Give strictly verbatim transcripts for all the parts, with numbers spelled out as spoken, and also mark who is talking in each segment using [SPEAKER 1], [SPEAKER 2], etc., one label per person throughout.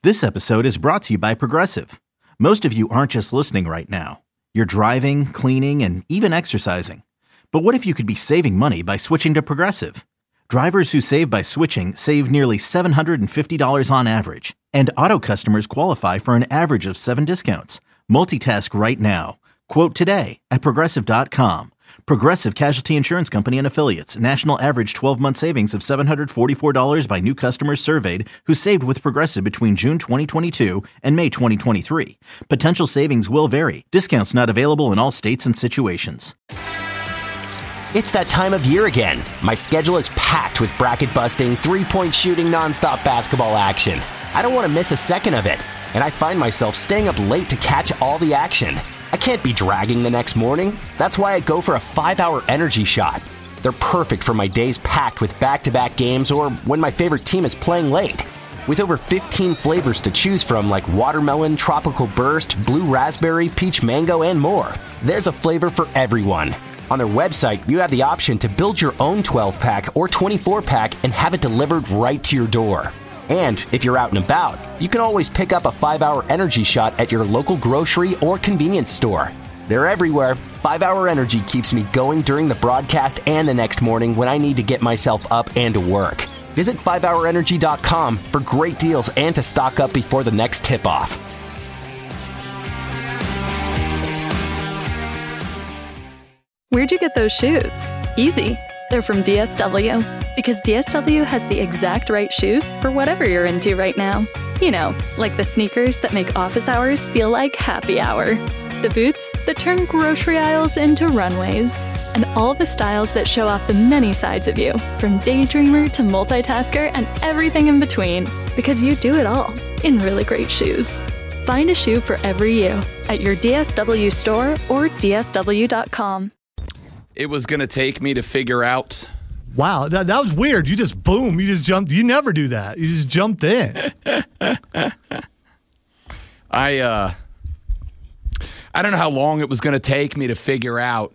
[SPEAKER 1] This episode is brought to you by Progressive. Most of you aren't just listening right now. You're driving, cleaning, and even exercising. But what if you could be saving money by switching to Progressive? Drivers who save by switching save nearly seven hundred fifty dollars on average. And auto customers qualify for an average of seven discounts. Multitask right now. Quote today at Progressive dot com. Progressive Casualty Insurance Company and Affiliates. National average twelve-month savings of seven hundred forty-four dollars by new customers surveyed who saved with Progressive between June twenty twenty-two and May twenty twenty-three. Potential savings will vary. Discounts not available in all states and situations.
[SPEAKER 2] It's that time of year again. My schedule is packed with bracket-busting, three-point shooting, nonstop basketball action. I don't want to miss a second of it, and I find myself staying up late to catch all the action. I can't be dragging the next morning. That's why I go for a five-hour energy shot. They're perfect for my days packed with back-to-back games or when my favorite team is playing late. With over fifteen flavors to choose from like watermelon, tropical burst, blue raspberry, peach mango, and more, there's a flavor for everyone. On their website, you have the option to build your own twelve-pack or twenty-four-pack and have it delivered right to your door. And if you're out and about, you can always pick up a five-hour energy shot at your local grocery or convenience store. They're everywhere. five-hour Energy keeps me going during the broadcast and the next morning when I need to get myself up and to work. Visit five hour energy dot com for great deals and to stock up before the next tip-off.
[SPEAKER 3] Where'd you get those shoes? Easy. They're from D S W. Because D S W has the exact right shoes for whatever you're into right now. You know, like the sneakers that make office hours feel like happy hour. The boots that turn grocery aisles into runways. And all the styles that show off the many sides of you, from daydreamer to multitasker and everything in between. Because you do it all in really great shoes. Find a shoe for every you at your D S W store or D S W dot com.
[SPEAKER 4] It was going to take me to figure out.
[SPEAKER 5] Wow, that, that was weird. You just, boom, you just jumped. You never do that. You just jumped in.
[SPEAKER 4] I, uh, I don't know how long it was going to take me to figure out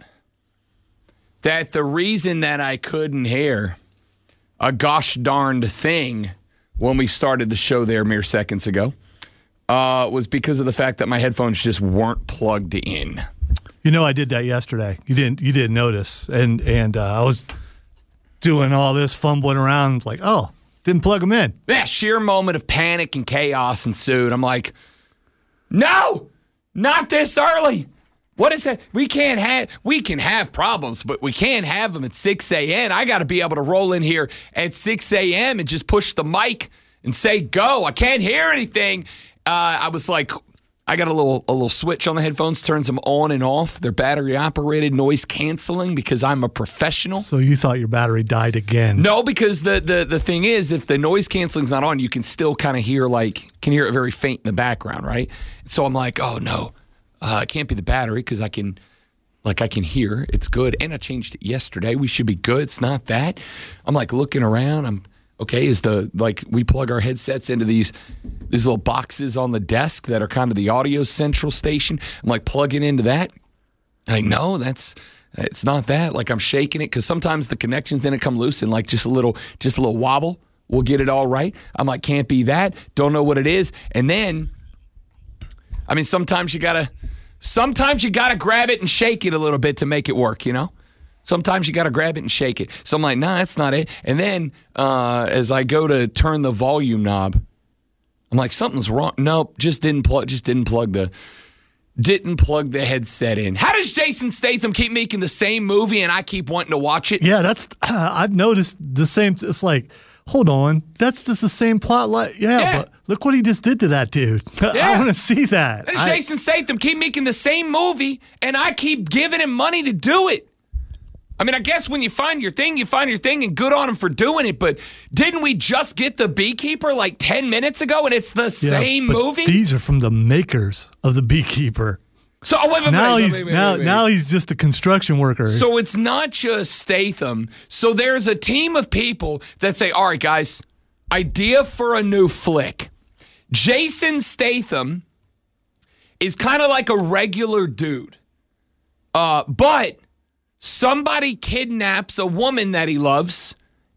[SPEAKER 4] that the reason that I couldn't hear a gosh darned thing when we started the show there mere seconds ago uh, was because of the fact that my headphones just weren't plugged in.
[SPEAKER 5] You know, I did that yesterday. You didn't. You didn't notice, and and uh, I was doing all this fumbling around. Like, oh, didn't plug them in.
[SPEAKER 4] Yeah, sheer moment of panic and chaos ensued. I'm like, no, not this early. What is that? We can't have. We can have problems, but we can't have them at six a.m. I got to be able to roll in here at six a.m. and just push the mic and say go. I can't hear anything. Uh, I was like. I got a little a little switch on the headphones, turns them on and off. They're battery-operated, noise-canceling because I'm a professional.
[SPEAKER 5] So you thought your battery died again.
[SPEAKER 4] No, because the the, the thing is, if the noise-cancelling's not on, you can still kind of hear, like, can hear it very faint in the background, right? So I'm like, oh, no, uh, it can't be the battery because I can, like, I can hear. It's good. And I changed it yesterday. We should be good. It's not that. I'm, like, looking around. I'm Okay, is the, like, we plug our headsets into these these little boxes on the desk that are kind of the audio central station. I'm, like, plugging into that. I'm like, no, that's, it's not that. Like, I'm shaking it because sometimes the connections in it come loose and, like, just a little, just a little wobble will get it all right. I'm like, can't be that. Don't know what it is. And then, I mean, sometimes you got to, sometimes you got to grab it and shake it a little bit to make it work, you know? Sometimes you got to grab it and shake it. So I'm like, nah, that's not it. And then uh, as I go to turn the volume knob, I'm like, something's wrong. Nope, just didn't plug. Just didn't plug the didn't plug the headset in. How does Jason Statham keep making the same movie and I keep wanting to watch it?
[SPEAKER 5] Yeah, that's. Uh, I've noticed the same. It's like, hold on, that's just the same plot. Like, yeah, yeah, but look what he just did to that dude. Yeah. I want to see that.
[SPEAKER 4] How does
[SPEAKER 5] I,
[SPEAKER 4] Jason Statham keep making the same movie and I keep giving him money to do it? I mean, I guess when you find your thing, you find your thing, and good on him for doing it. But didn't we just get The Beekeeper like ten minutes ago, and it's the yeah, same movie?
[SPEAKER 5] These are from the makers of The Beekeeper.
[SPEAKER 4] So oh, wait, wait,
[SPEAKER 5] now
[SPEAKER 4] wait,
[SPEAKER 5] he's
[SPEAKER 4] wait, wait,
[SPEAKER 5] now
[SPEAKER 4] wait, wait.
[SPEAKER 5] now he's just a construction worker.
[SPEAKER 4] So it's not just Statham. So there's a team of people that say, "All right, guys, idea for a new flick." Jason Statham is kind of like a regular dude, uh, but somebody kidnaps a woman that he loves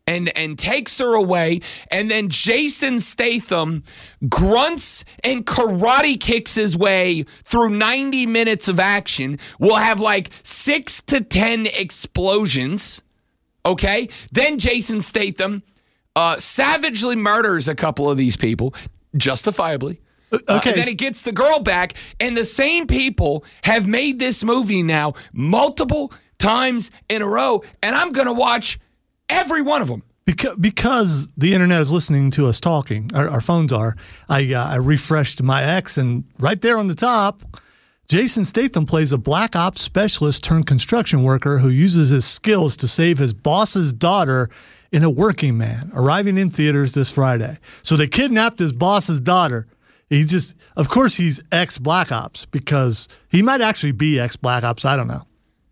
[SPEAKER 4] and, and takes her away. And then Jason Statham grunts and karate kicks his way through ninety minutes of action. We'll have like six to ten explosions. Okay? Then Jason Statham uh, savagely murders a couple of these people, justifiably.
[SPEAKER 5] Okay.
[SPEAKER 4] Uh, and then he gets the girl back. And the same people have made this movie now multiple times in a row. And I'm going to watch every one of them.
[SPEAKER 5] Because, because the internet is listening to us talking, our, our phones are, I, uh, I refreshed my X, and right there on the top, Jason Statham plays a black ops specialist turned construction worker who uses his skills to save his boss's daughter in A Working Man, arriving in theaters this Friday. So they kidnapped his boss's daughter. He just, of course, he's ex-Black Ops, because he might actually be ex-Black Ops. I don't know.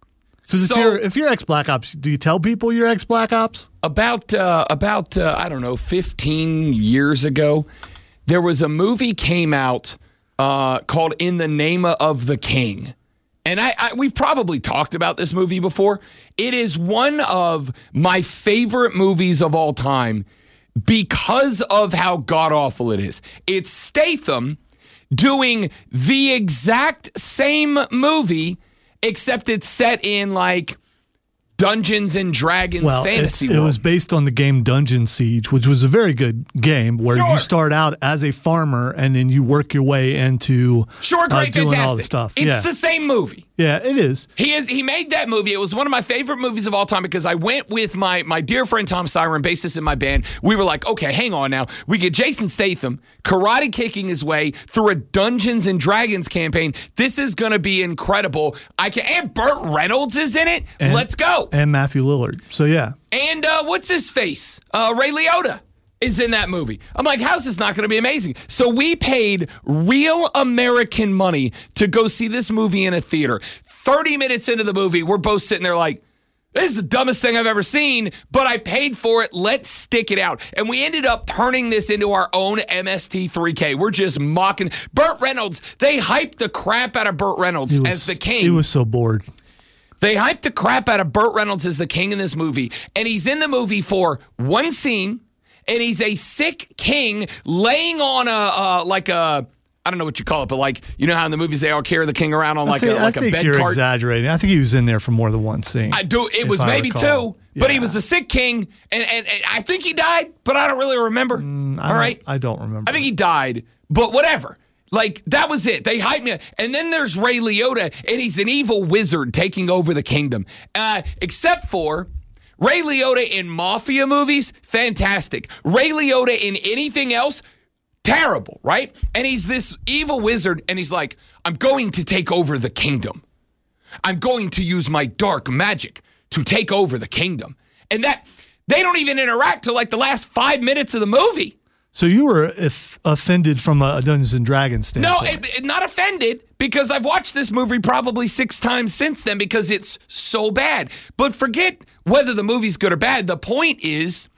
[SPEAKER 5] So, if you're if you're ex-Black Ops, do you tell people you're ex-Black Ops?
[SPEAKER 4] About uh, about uh, I don't know, fifteen years ago, there was a movie came out uh, called In the Name of the King, and I, I we've probably talked about this movie before. It is one of my favorite movies of all time because of how god awful it is. It's Statham doing the exact same movie, except it's set in like Dungeons and Dragons
[SPEAKER 5] well,
[SPEAKER 4] fantasy
[SPEAKER 5] it's,
[SPEAKER 4] world.
[SPEAKER 5] It was based on the game Dungeon Siege, which was a very good game where
[SPEAKER 4] Sure.
[SPEAKER 5] you start out as a farmer and then you work your way into
[SPEAKER 4] Sure, great,
[SPEAKER 5] uh, doing
[SPEAKER 4] fantastic.
[SPEAKER 5] all the stuff.
[SPEAKER 4] It's
[SPEAKER 5] yeah.
[SPEAKER 4] the same movie.
[SPEAKER 5] Yeah, it is.
[SPEAKER 4] He is. He made that movie. It was one of my favorite movies of all time because I went with my my dear friend Tom Siren, bassist in my band. We were like, okay, hang on now. We get Jason Statham karate kicking his way through a Dungeons and Dragons campaign. This is going to be incredible. I can. And Burt Reynolds is in it.
[SPEAKER 5] And,
[SPEAKER 4] Let's go.
[SPEAKER 5] And Matthew Lillard. So yeah.
[SPEAKER 4] And uh, what's his face? Uh, Ray Liotta is in that movie. I'm like, how's this not going to be amazing? So we paid real American money to go see this movie in a theater. thirty minutes into the movie, we're both sitting there like, this is the dumbest thing I've ever seen, but I paid for it. Let's stick it out. And we ended up turning this into our own M S T three K. We're just mocking. Burt Reynolds, they hyped the crap out of Burt Reynolds
[SPEAKER 5] Was,
[SPEAKER 4] as the king.
[SPEAKER 5] He was so bored.
[SPEAKER 4] They hyped the crap out of Burt Reynolds as the king in this movie. And he's in the movie for one scene, and he's a sick king laying on a, uh, like a, I don't know what you call it, but like, you know how in the movies they all carry the king around on like
[SPEAKER 5] I think,
[SPEAKER 4] a like
[SPEAKER 5] I
[SPEAKER 4] a
[SPEAKER 5] think
[SPEAKER 4] bed
[SPEAKER 5] you're
[SPEAKER 4] cart?
[SPEAKER 5] exaggerating. I think he was in there for more than one scene.
[SPEAKER 4] I do. It
[SPEAKER 5] if
[SPEAKER 4] was
[SPEAKER 5] I
[SPEAKER 4] maybe
[SPEAKER 5] recall.
[SPEAKER 4] two, but he
[SPEAKER 5] Yeah.
[SPEAKER 4] was a sick king, and, and, and I think he died, but I don't really remember.
[SPEAKER 5] Mm, I
[SPEAKER 4] all
[SPEAKER 5] don't-
[SPEAKER 4] right?
[SPEAKER 5] I don't remember.
[SPEAKER 4] I think he died, but whatever. Like, that was it. They hyped me. And then there's Ray Liotta, and he's an evil wizard taking over the kingdom. Uh, except for Ray Liotta in mafia movies, fantastic. Ray Liotta in anything else, terrible, right? And he's this evil wizard, and he's like, I'm going to take over the kingdom. I'm going to use my dark magic to take over the kingdom. And that, they don't even interact till like the last five minutes of the movie.
[SPEAKER 5] So you were if offended from a Dungeons and Dragons
[SPEAKER 4] No,
[SPEAKER 5] standpoint.
[SPEAKER 4] it, it- not offended, because I've watched this movie probably six times since then because it's so bad. But forget whether the movie's good or bad. The point is,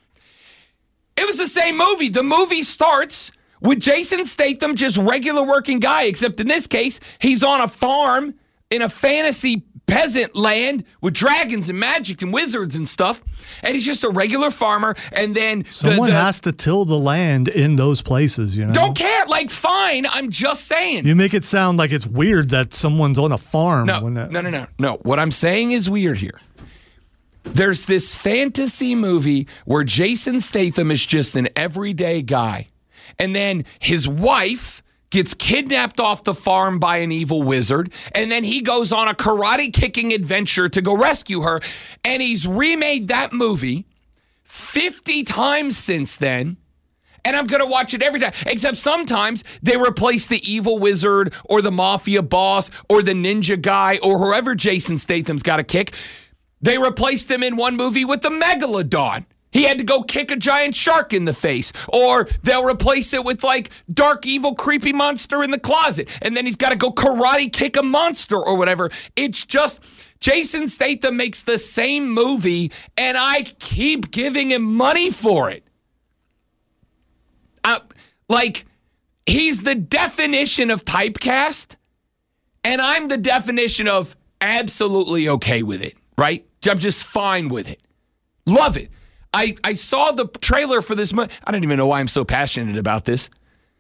[SPEAKER 4] it was the same movie. The movie starts with Jason Statham, just regular working guy, except in this case, he's on a farm in a fantasy peasant land with dragons and magic and wizards and stuff. And he's just a regular farmer. And then the-
[SPEAKER 5] Someone
[SPEAKER 4] the,
[SPEAKER 5] has to till the land in those places, you know?
[SPEAKER 4] don't care. Like, fine. I'm just saying.
[SPEAKER 5] You make it sound like it's weird that someone's on a farm.
[SPEAKER 4] No,
[SPEAKER 5] when that,
[SPEAKER 4] no, no, no, no. What I'm saying is weird here. There's this fantasy movie where Jason Statham is just an everyday guy. And then his wife gets kidnapped off the farm by an evil wizard. And then he goes on a karate kicking adventure to go rescue her. And he's remade that movie fifty times since then. And I'm going to watch it every time. Except sometimes they replace the evil wizard or the mafia boss or the ninja guy or whoever Jason Statham's got to kick. They replaced him in one movie with the Megalodon. He had to go kick a giant shark in the face. Or they'll replace it with like dark, evil, creepy monster in the closet. And then he's got to go karate kick a monster or whatever. It's just Jason Statham makes the same movie and I keep giving him money for it. Uh, like, he's the definition of typecast, and I'm the definition of absolutely okay with it, right? I'm just fine with it. Love it. I, I saw the trailer for this movie. I don't even know why I'm so passionate about this.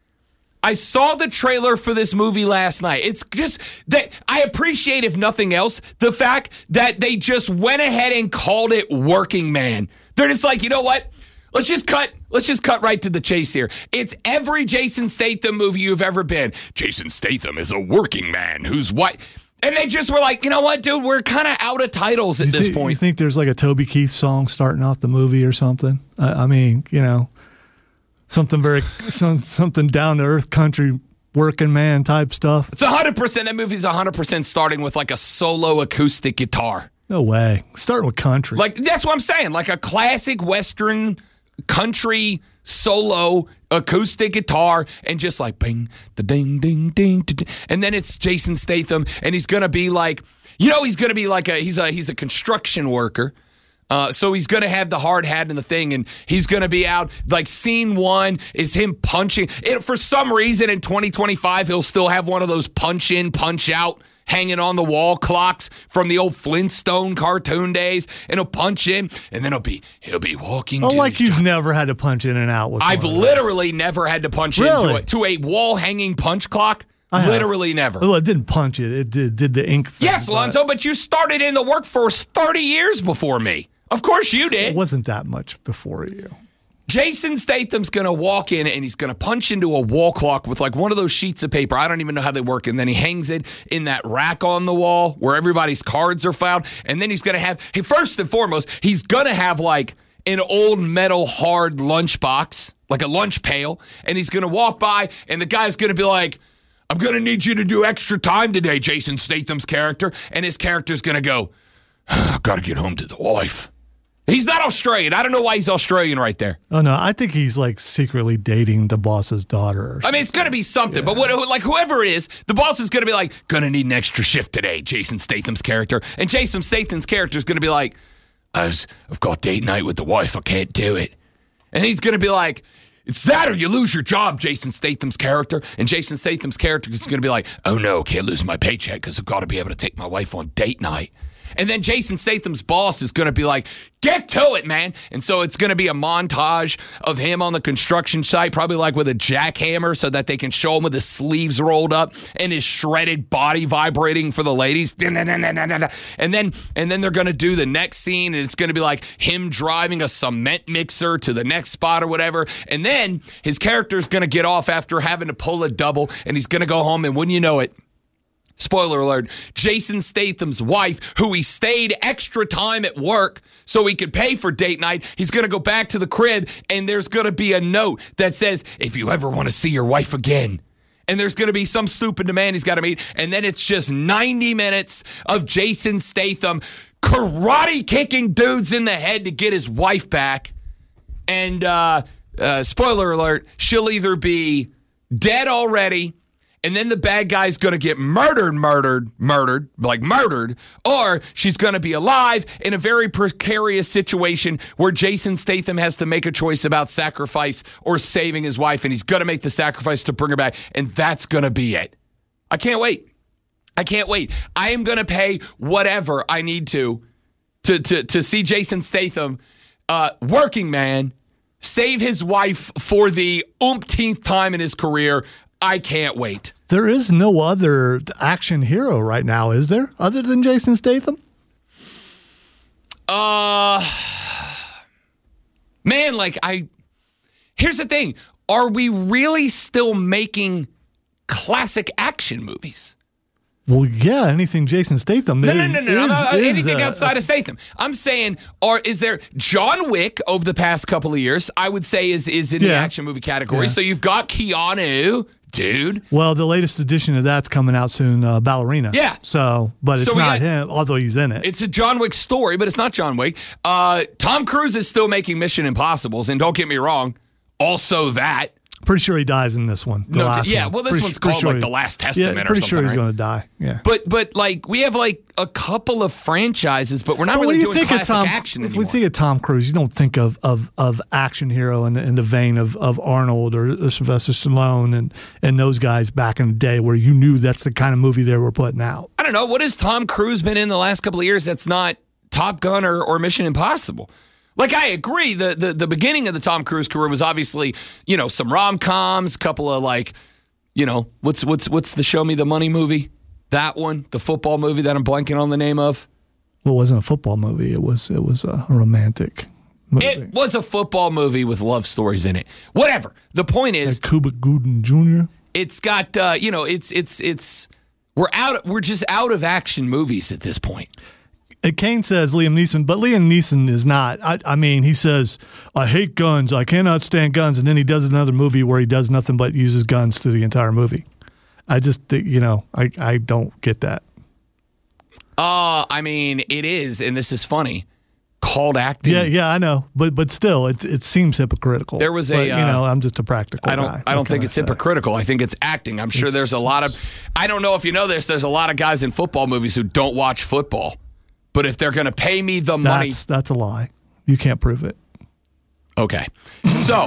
[SPEAKER 4] I saw the trailer for this movie last night. It's just that I appreciate, if nothing else, the fact that they just went ahead and called it Working Man. They're just like, you know what? Let's just cut. Let's just cut right to the chase here. It's every Jason Statham movie you've ever been. Jason Statham is a working man who's what? And they just were like, you know what, dude? We're kind of out of titles at
[SPEAKER 5] you
[SPEAKER 4] this
[SPEAKER 5] see,
[SPEAKER 4] point.
[SPEAKER 5] You think there's like a Toby Keith song starting off the movie or something? I, I mean, you know. Something very, some, something down to earth country working man type stuff.
[SPEAKER 4] It's one hundred percent. That movie's one hundred percent starting with like a solo acoustic guitar.
[SPEAKER 5] No way. Starting with country.
[SPEAKER 4] Like, that's what I'm saying. Like a classic Western country solo acoustic guitar and just like bing, da ding, ding, ding, da, ding. And then it's Jason Statham and he's going to be like, you know, he's going to be like a, he's a, he's a construction worker. Uh, so he's going to have the hard hat and the thing, and he's going to be out. Like, scene one is him punching. It, for some reason, in twenty twenty-five, he'll still have one of those punch-in, punch-out hanging on the wall clocks from the old Flintstone cartoon days, and he'll punch in, and then he'll be he'll be walking.
[SPEAKER 5] Oh,
[SPEAKER 4] to
[SPEAKER 5] like
[SPEAKER 4] his
[SPEAKER 5] you've
[SPEAKER 4] job.
[SPEAKER 5] never had to punch in and out with.
[SPEAKER 4] I've
[SPEAKER 5] one of
[SPEAKER 4] literally never had to punch
[SPEAKER 5] Really?
[SPEAKER 4] into it to a wall-hanging punch clock.
[SPEAKER 5] I have.
[SPEAKER 4] Literally never.
[SPEAKER 5] Well, it didn't punch it. It did, did the ink thing.
[SPEAKER 4] Yes,
[SPEAKER 5] but
[SPEAKER 4] Lonzo, but you started in the workforce thirty years before me. Of course you did.
[SPEAKER 5] It wasn't that much before you.
[SPEAKER 4] Jason Statham's going to walk in and he's going to punch into a wall clock with like one of those sheets of paper. I don't even know how they work. And then he hangs it in that rack on the wall where everybody's cards are found. And then he's going to have, he, first and foremost, he's going to have like an old metal hard lunchbox, like a lunch pail. And he's going to walk by and the guy's going to be like, I'm going to need you to do extra time today, Jason Statham's character. And his character's going to go, I've got to get home to the wife. He's not Australian. I don't know why he's Australian right there.
[SPEAKER 5] Oh, no. I think he's like secretly dating the boss's daughter. Or
[SPEAKER 4] I mean, it's going to be something. Yeah. But what, like whoever it is, the boss is going to be like, going to need an extra shift today, Jason Statham's character. And Jason Statham's character is going to be like, I've got date night with the wife. I can't do it. And he's going to be like, it's that or you lose your job, Jason Statham's character. And Jason Statham's character is going to be like, oh, no, can't lose my paycheck because I've got to be able to take my wife on date night. And then Jason Statham's boss is going to be like, get to it, man. And so it's going to be a montage of him on the construction site, probably like with a jackhammer so that they can show him with his sleeves rolled up and his shredded body vibrating for the ladies. And then and then they're going to do the next scene, and it's going to be like him driving a cement mixer to the next spot or whatever. And then his character's going to get off after having to pull a double, and he's going to go home, and wouldn't you know it, spoiler alert, Jason Statham's wife, who he stayed extra time at work so he could pay for date night, he's going to go back to the crib and there's going to be a note that says, if you ever want to see your wife again. And there's going to be some stupid demand he's got to meet. And then it's just ninety minutes of Jason Statham karate kicking dudes in the head to get his wife back. And uh, uh, spoiler alert, she'll either be dead already, and then the bad guy's going to get murdered, murdered, murdered, like murdered, or she's going to be alive in a very precarious situation where Jason Statham has to make a choice about sacrifice or saving his wife, and he's going to make the sacrifice to bring her back, and that's going to be it. I can't wait. I can't wait. I am going to pay whatever I need to to to, to see Jason Statham, uh, working man, save his wife for the umpteenth time in his career. I can't wait.
[SPEAKER 5] There is no other action hero right now, is there? Other than Jason Statham?
[SPEAKER 4] Uh, man, like I, here's the thing. Are we really still making classic action movies?
[SPEAKER 5] Well, yeah, anything Jason Statham
[SPEAKER 4] No,
[SPEAKER 5] is,
[SPEAKER 4] no, no, no, no,
[SPEAKER 5] is,
[SPEAKER 4] no,
[SPEAKER 5] is,
[SPEAKER 4] anything
[SPEAKER 5] uh,
[SPEAKER 4] outside of Statham. I'm saying, or is there John Wick over the past couple of years? I would say is is in the
[SPEAKER 5] Yeah.
[SPEAKER 4] action movie category.
[SPEAKER 5] Yeah.
[SPEAKER 4] So you've got Keanu, dude.
[SPEAKER 5] Well, the latest edition of that's coming out soon, uh, Ballerina.
[SPEAKER 4] Yeah.
[SPEAKER 5] So, but it's
[SPEAKER 4] So we
[SPEAKER 5] not
[SPEAKER 4] got-
[SPEAKER 5] him, although he's in it.
[SPEAKER 4] It's a John Wick story, but it's not John Wick. Uh, Tom Cruise is still making Mission Impossibles, and don't get me wrong, also that.
[SPEAKER 5] Pretty sure he dies in this one. The
[SPEAKER 4] No,
[SPEAKER 5] last
[SPEAKER 4] yeah,
[SPEAKER 5] one.
[SPEAKER 4] well, this
[SPEAKER 5] Pretty
[SPEAKER 4] one's
[SPEAKER 5] su- pretty
[SPEAKER 4] called,
[SPEAKER 5] sure
[SPEAKER 4] like,
[SPEAKER 5] he-
[SPEAKER 4] The Last Testament
[SPEAKER 5] yeah,
[SPEAKER 4] or
[SPEAKER 5] pretty sure
[SPEAKER 4] something,
[SPEAKER 5] he's
[SPEAKER 4] right?
[SPEAKER 5] going to die. Yeah.
[SPEAKER 4] But but like we have like a couple of franchises, but we're not
[SPEAKER 5] Well,
[SPEAKER 4] really
[SPEAKER 5] when you
[SPEAKER 4] doing
[SPEAKER 5] think of
[SPEAKER 4] classic
[SPEAKER 5] Tom,
[SPEAKER 4] action
[SPEAKER 5] when
[SPEAKER 4] anymore.
[SPEAKER 5] you think of Tom Cruise, you don't think of of, of action hero in the, in the vein of, of Arnold or, or Sylvester Stallone and, and those guys back in the day where you knew that's the kind of movie they were putting out.
[SPEAKER 4] I don't know. What has Tom Cruise been in the last couple of years that's not Top Gun or, or Mission Impossible? Like, I agree. The, the the beginning of the Tom Cruise career was obviously, you know, some rom-coms, a couple of, like, you know, what's what's what's the Show Me the Money movie? That one, the football movie that I'm blanking on the name of.
[SPEAKER 5] Well, it wasn't a football movie. It was it was a romantic movie.
[SPEAKER 4] It was a football movie with love stories in it. Whatever. The point is,
[SPEAKER 5] like Cuba Gooding Junior
[SPEAKER 4] it's got uh, you know, it's it's it's we're out. We're just out of action movies at this point.
[SPEAKER 5] And Kane says Liam Neeson, but Liam Neeson is not. I, I mean, he says, I hate guns. I cannot stand guns. And then he does another movie where he does nothing but uses guns through the entire movie. I just, think, you know, I, I don't get that.
[SPEAKER 4] Uh, I mean, it is, and this is funny, called acting.
[SPEAKER 5] Yeah, yeah, I know. But but still, it, it seems hypocritical.
[SPEAKER 4] There was a,
[SPEAKER 5] but, you
[SPEAKER 4] uh,
[SPEAKER 5] know, I'm just a practical
[SPEAKER 4] I don't.
[SPEAKER 5] guy.
[SPEAKER 4] I don't
[SPEAKER 5] What can
[SPEAKER 4] think
[SPEAKER 5] I
[SPEAKER 4] it's
[SPEAKER 5] say?
[SPEAKER 4] hypocritical. I think it's acting. I'm sure
[SPEAKER 5] It's-
[SPEAKER 4] there's a lot of. I don't know if you know this. There's a lot of guys in football movies who don't watch football, but if they're going to pay me the money,
[SPEAKER 5] That's, that's a lie. You can't prove it.
[SPEAKER 4] okay. So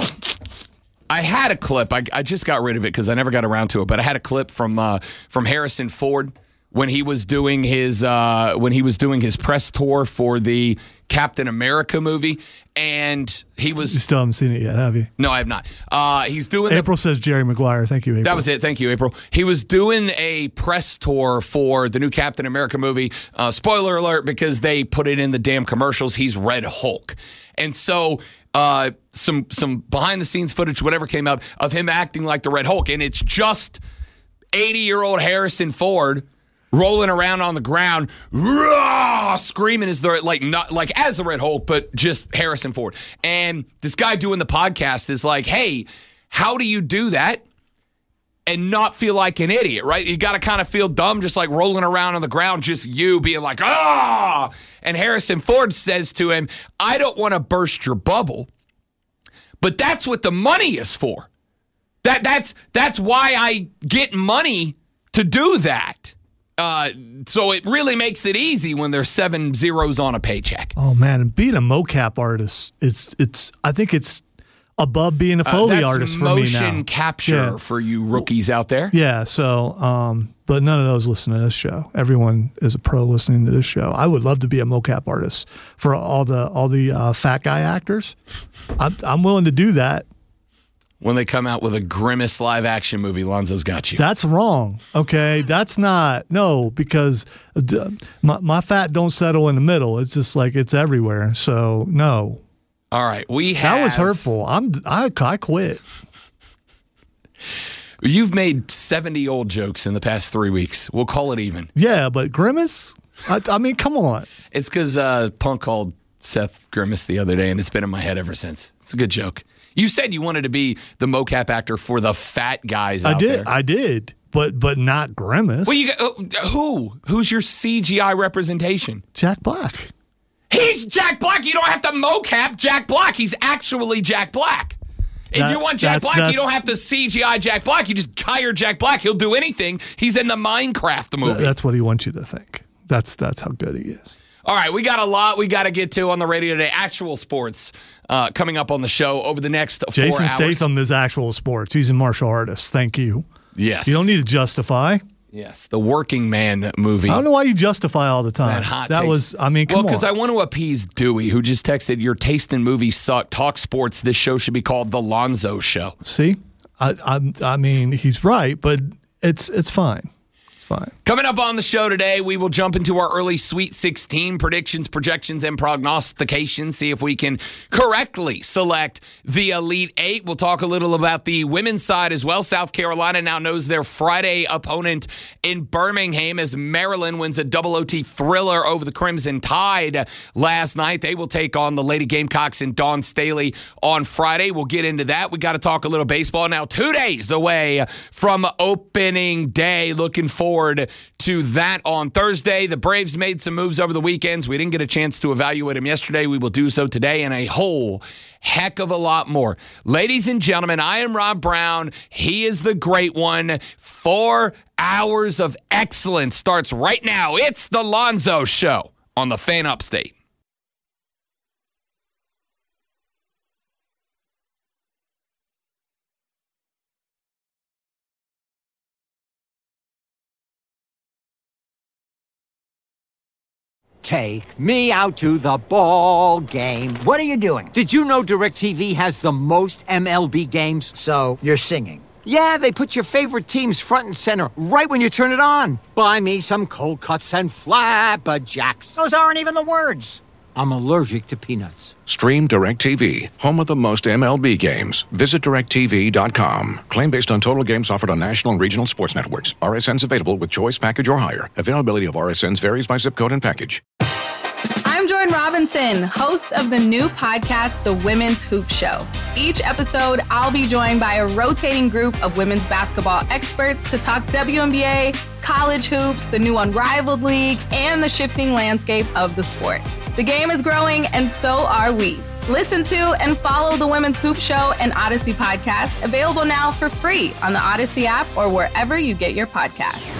[SPEAKER 4] I had a clip. I, I just got rid of it because I never got around to it. But I had a clip from uh, from Harrison Ford when he was doing his uh, when he was doing his press tour for the Captain America movie, and he
[SPEAKER 5] You
[SPEAKER 4] was.
[SPEAKER 5] still haven't seen it yet, have you?
[SPEAKER 4] No, I have not. Uh, he's doing the
[SPEAKER 5] April says Jerry Maguire. Thank you, April.
[SPEAKER 4] That was it. Thank you, April. He was doing a press tour for the new Captain America movie. Uh, spoiler alert, because they put it in the damn commercials. He's Red Hulk. And so uh, some some behind-the-scenes footage, whatever came out, of him acting like the Red Hulk. And it's just eighty-year-old Harrison Ford rolling around on the ground, rah, screaming as the like not like as the Red Hulk, but just Harrison Ford. And this guy doing the podcast is like, "Hey, how do you do that and not feel like an idiot, right? You got to kind of feel dumb, just like rolling around on the ground, just you being like, ah!" And Harrison Ford says to him, "I don't want to burst your bubble, but that's what the money is for. That that's that's why I get money to do that." Uh, so it really makes it easy when there's seven zeros on a paycheck.
[SPEAKER 5] Oh man, and being a mocap artist, it's it's. I think it's above being a Foley
[SPEAKER 4] uh, that's
[SPEAKER 5] artist for me now.
[SPEAKER 4] motion capture
[SPEAKER 5] Yeah.
[SPEAKER 4] for you rookies out there.
[SPEAKER 5] Yeah. So, um, but none of those listen to this show. Everyone is a pro listening to this show. I would love to be a mocap artist for all the all the uh, fat guy actors. I'm I'm willing to do that.
[SPEAKER 4] When they come out with a Grimace live action movie, Lonzo's got you.
[SPEAKER 5] That's wrong. Okay, that's not no because uh, my my fat don't settle in the middle. It's just like it's everywhere. So no.
[SPEAKER 4] All right, we have.
[SPEAKER 5] That was hurtful. I'm I I quit.
[SPEAKER 4] You've made seventy old jokes in the past three weeks. We'll call it even.
[SPEAKER 5] Yeah, but Grimace? I, I mean, come on.
[SPEAKER 4] It's because uh, Punk called Seth Grimace the other day, and it's been in my head ever since. It's a good joke. You said you wanted to be the mocap actor for the fat guys out
[SPEAKER 5] I did.
[SPEAKER 4] there.
[SPEAKER 5] I did. But but not Grimace.
[SPEAKER 4] Well, you got, uh, who? Who's your C G I representation?
[SPEAKER 5] Jack Black.
[SPEAKER 4] He's Jack Black. You don't have to mocap Jack Black. He's actually Jack Black. If
[SPEAKER 5] That-
[SPEAKER 4] you want Jack
[SPEAKER 5] that's-
[SPEAKER 4] Black, you
[SPEAKER 5] that's-
[SPEAKER 4] don't have to C G I Jack Black. You just hire Jack Black. He'll do anything. He's in the Minecraft movie.
[SPEAKER 5] That's what he wants you to think. That's that's how good he is.
[SPEAKER 4] All right, we got a lot we got to get to on the radio today. Actual sports uh, coming up on the show over the next four
[SPEAKER 5] Jason
[SPEAKER 4] hours.
[SPEAKER 5] Statham is actual sports. He's a martial artist. Thank you.
[SPEAKER 4] Yes.
[SPEAKER 5] You don't need to justify.
[SPEAKER 4] Yes, the Working Man movie.
[SPEAKER 5] I don't know why you justify all the time.
[SPEAKER 4] That hot
[SPEAKER 5] that
[SPEAKER 4] takes.
[SPEAKER 5] was, I mean, come
[SPEAKER 4] well, because I
[SPEAKER 5] on.
[SPEAKER 4] want to appease Dewey, who just texted, "Your taste in movies suck. Talk sports. This show should be called The Lonzo Show."
[SPEAKER 5] See, I, I, I mean, he's right, but it's it's fine. It's fine.
[SPEAKER 4] Coming up on the show today, we will jump into our early Sweet sixteen predictions, projections, and prognostications. See if we can correctly select the Elite Eight. We'll talk a little about the women's side as well. South Carolina now knows their Friday opponent in Birmingham as Maryland wins a double O T thriller over the Crimson Tide last night. They will take on the Lady Gamecocks and Dawn Staley on Friday. We'll get into that. We got to talk a little baseball now. Two days away from opening day. Looking forward to that on Thursday. The Braves made some moves over the weekends. We didn't get a chance to evaluate them yesterday. We will do so today and a whole heck of a lot more. Ladies and gentlemen, I am Rob Brown. He is the great one. Four hours of excellence starts right now. It's the Lonzo Show on the Fan Upstate.
[SPEAKER 6] Take me out to the ball game.
[SPEAKER 7] What are you doing?
[SPEAKER 6] Did you know DirecTV has the most M L B games?
[SPEAKER 7] So, you're singing.
[SPEAKER 6] Yeah, they put your favorite teams front and center right when you turn it on. Buy me some cold cuts and flapjacks.
[SPEAKER 7] Those aren't even the words.
[SPEAKER 6] I'm allergic to peanuts.
[SPEAKER 8] Stream DirecTV, home of the most M L B games. Visit direct T V dot com. Claim based on total games offered on national and regional sports networks. R S Ns available with choice package or higher. Availability of R S Ns varies by zip code and package.
[SPEAKER 9] I'm Jordan Robinson, host of the new podcast, The Women's Hoop Show. Each episode, I'll be joined by a rotating group of women's basketball experts to talk W N B A, college hoops, the new Unrivaled League, and the shifting landscape of the sport. The game is growing, and so are we. Listen to and follow the Women's Hoop Show and Odyssey podcast, available now for free on the Odyssey app or wherever you get your podcasts.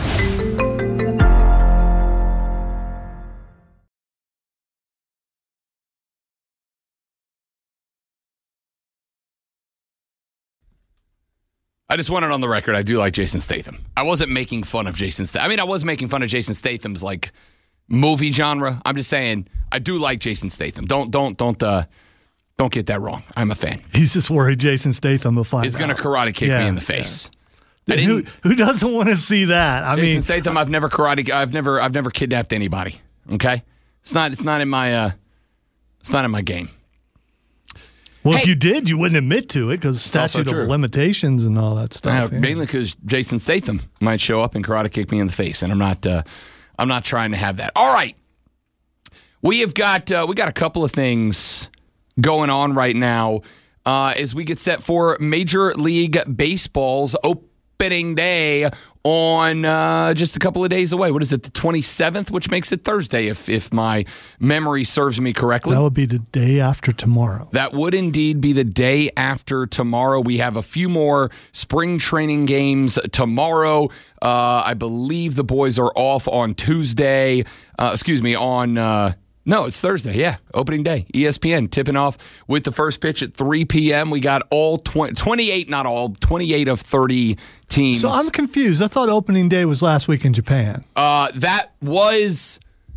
[SPEAKER 4] I just want it on the record. I do like Jason Statham. I wasn't making fun of Jason Statham. I mean, I was making fun of Jason Statham's like movie genre. I'm just saying I do like Jason Statham. Don't don't don't uh, don't get that wrong. I'm a fan.
[SPEAKER 5] He's just worried Jason Statham will find
[SPEAKER 4] He's going to karate kick
[SPEAKER 5] yeah,
[SPEAKER 4] me in the face.
[SPEAKER 5] Yeah. Who, who doesn't want to see that? I
[SPEAKER 4] Jason
[SPEAKER 5] mean,
[SPEAKER 4] Statham. I've never karate. I've never I've never kidnapped anybody. Okay, it's not it's not in my uh, it's not in my game.
[SPEAKER 5] Well,
[SPEAKER 4] hey,
[SPEAKER 5] if you did, you wouldn't admit to it because statute of limitations and all that stuff.
[SPEAKER 4] Uh,
[SPEAKER 5] yeah.
[SPEAKER 4] Mainly because Jason Statham might show up and karate kick me in the face, and I'm not. Uh, I'm not trying to have that. All right, we have got uh, we got a couple of things going on right now uh, as we get set for Major League Baseball's opening day on uh, just a couple of days away. What is it, the twenty-seventh, which makes it Thursday, if if my memory serves me correctly.
[SPEAKER 5] That would be the day after tomorrow.
[SPEAKER 4] That would indeed be the day after tomorrow. We have a few more spring training games tomorrow. Uh, I believe the boys are off on Tuesday. Uh, excuse me, on... Uh, No, it's Thursday, yeah. Opening day. E S P N tipping off with the first pitch at three p.m. We got all twenty, twenty-eight, not all, twenty-eight of thirty teams.
[SPEAKER 5] So I'm confused. I thought opening day was last week in Japan.
[SPEAKER 4] Uh, that was...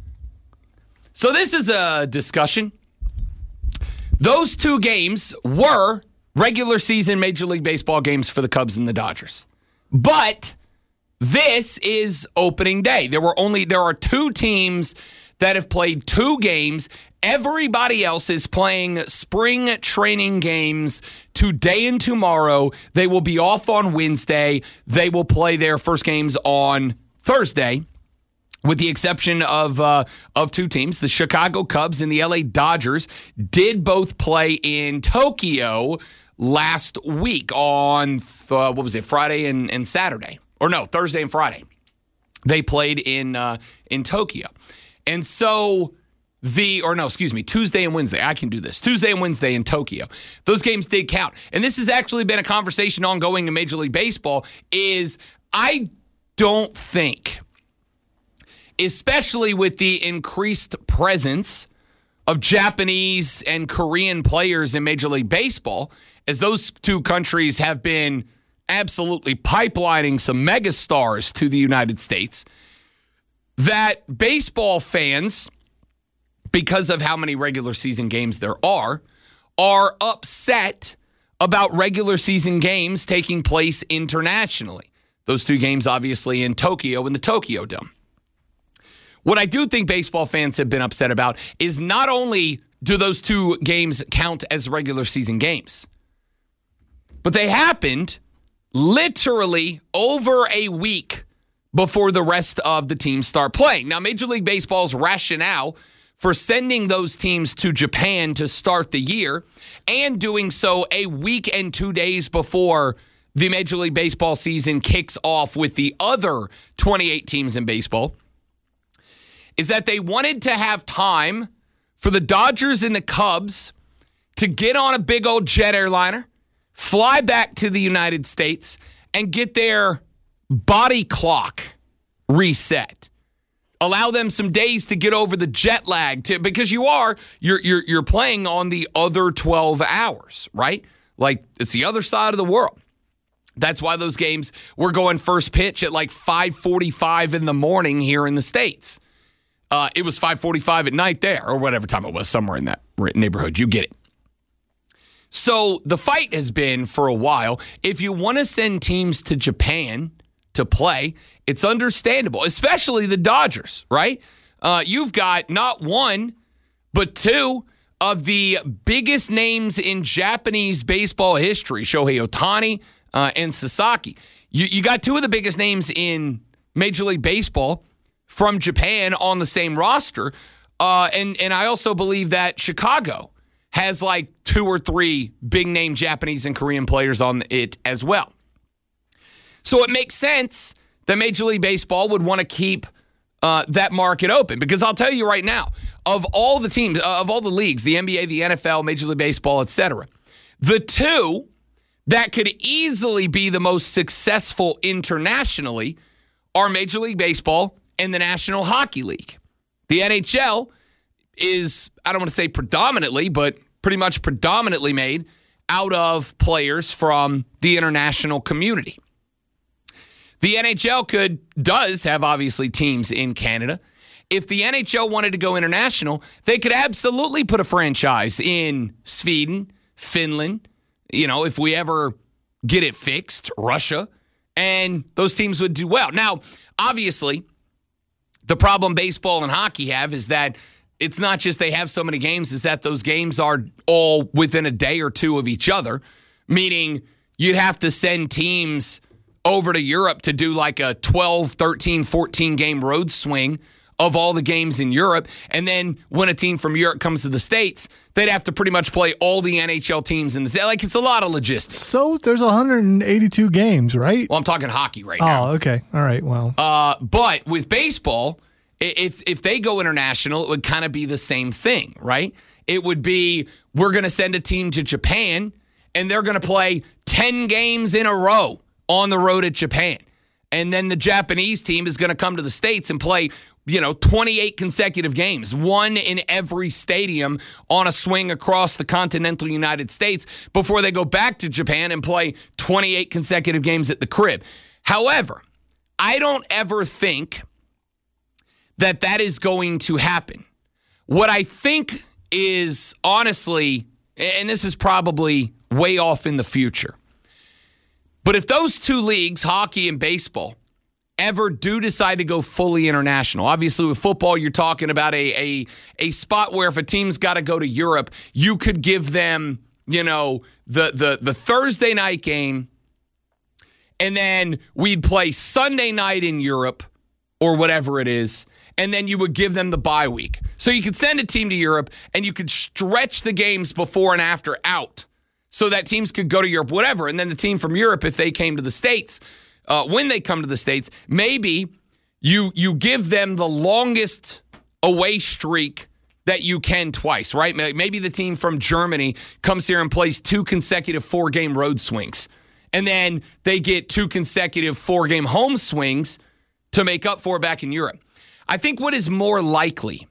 [SPEAKER 4] So this is a discussion. Those two games were regular season Major League Baseball games for the Cubs and the Dodgers. But this is opening day. There were only, there are two teams that have played two games. Everybody else is playing spring training games today and tomorrow. They will be off on Wednesday. They will play their first games on Thursday, with the exception of uh, of two teams. The Chicago Cubs and the L A Dodgers did both play in Tokyo last week on, uh, what was it, Friday and, and Saturday. Or no, Thursday and Friday. They played in uh, in Tokyo. And so the, or no, excuse me, Tuesday and Wednesday. I can do this. Tuesday and Wednesday in Tokyo. Those games did count. And this has actually been a conversation ongoing in Major League Baseball is I don't think, especially with the increased presence of Japanese and Korean players in Major League Baseball, as those two countries have been absolutely pipelining some megastars to the United States, that baseball fans, because of how many regular season games there are, are upset about regular season games taking place internationally. Those two games, obviously, in Tokyo in the Tokyo Dome. What I do think baseball fans have been upset about is not only do those two games count as regular season games, but they happened literally over a week before the rest of the teams start playing. Now, Major League Baseball's rationale for sending those teams to Japan to start the year and doing so a week and two days before the Major League Baseball season kicks off with the other twenty-eight teams in baseball is that they wanted to have time for the Dodgers and the Cubs to get on a big old jet airliner, fly back to the United States, and get their body clock reset. Allow them some days to get over the jet lag, to, because you are you're you're you're playing on the other twelve hours, right? Like it's the other side of the world. That's why those games were going first pitch at like five forty-five in the morning here in the States. Uh, it was five forty-five at night there, or whatever time it was, somewhere in that neighborhood. You get it. So the fight has been for a while. If you want to send teams to Japan to play, it's understandable, especially the Dodgers, right? Uh, you've got not one, but two of the biggest names in Japanese baseball history, Shohei Ohtani uh, and Sasaki. You, you got two of the biggest names in Major League Baseball from Japan on the same roster. Uh, and, and I also believe that Chicago has like two or three big-name Japanese and Korean players on it as well. So it makes sense that Major League Baseball would want to keep uh, that market open. Because I'll tell you right now, of all the teams, uh, of all the leagues, the N B A, the N F L, Major League Baseball, et cetera, the two that could easily be the most successful internationally are Major League Baseball and the National Hockey League. The N H L is, I don't want to say predominantly, but pretty much predominantly made out of players from the international community. The N H L could, does have obviously teams in Canada. If the N H L wanted to go international, they could absolutely put a franchise in Sweden, Finland, you know, if we ever get it fixed, Russia, and those teams would do well. Now, obviously, the problem baseball and hockey have is that it's not just they have so many games, it's that those games are all within a day or two of each other, meaning you'd have to send teams over to Europe to do like a twelve, thirteen, fourteen game road swing of all the games in Europe. And then when a team from Europe comes to the States, they'd have to pretty much play all the N H L teams in the like it's a lot of logistics.
[SPEAKER 5] So there's one hundred eighty-two games, right?
[SPEAKER 4] Well, I'm talking hockey right now.
[SPEAKER 5] Oh, okay. All right. Well.
[SPEAKER 4] Uh, but with baseball, if if they go international, it would kind of be the same thing, right? It would be, we're going to send a team to Japan, and they're going to play ten games in a row on the road at Japan. And then the Japanese team is going to come to the States and play, you know, twenty-eight consecutive games, one in every stadium on a swing across the continental United States before they go back to Japan and play twenty-eight consecutive games at the crib. However, I don't ever think that that is going to happen. What I think is, honestly, and this is probably way off in the future, but if those two leagues, hockey and baseball, ever do decide to go fully international, obviously with football, you're talking about a a, a spot where if a team's got to go to Europe, you could give them, you know, the, the, the Thursday night game, and then we'd play Sunday night in Europe or whatever it is, and then you would give them the bye week. So you could send a team to Europe, and you could stretch the games before and after out so that teams could go to Europe, whatever. And then the team from Europe, if they came to the States, uh, when they come to the States, maybe you you give them the longest away streak that you can twice, right? Maybe the team from Germany comes here and plays two consecutive four-game road swings. And then they get two consecutive four-game home swings to make up for it back in Europe. I think what is more likely,